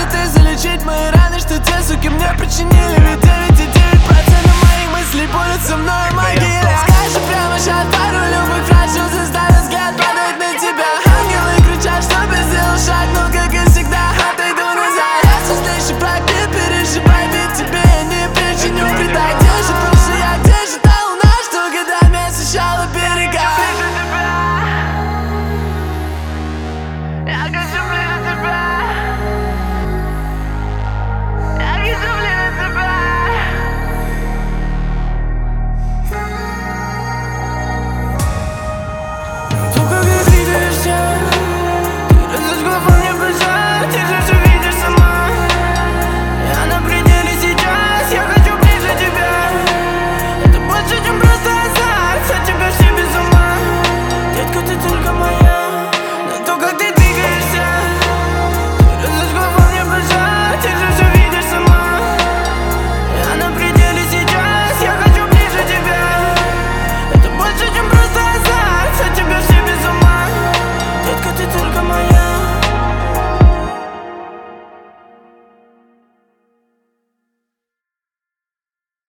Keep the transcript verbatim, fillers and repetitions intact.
ты залечить мои раны, что те суки мне причинили. Ведь девять и девять процентов моих мыслей будут со мной в могиле. Скажи прямо сейчас пару любых фраз, что заставит взгляд падать на тебя. Ангелы кричат, чтобы сделал шаг, но как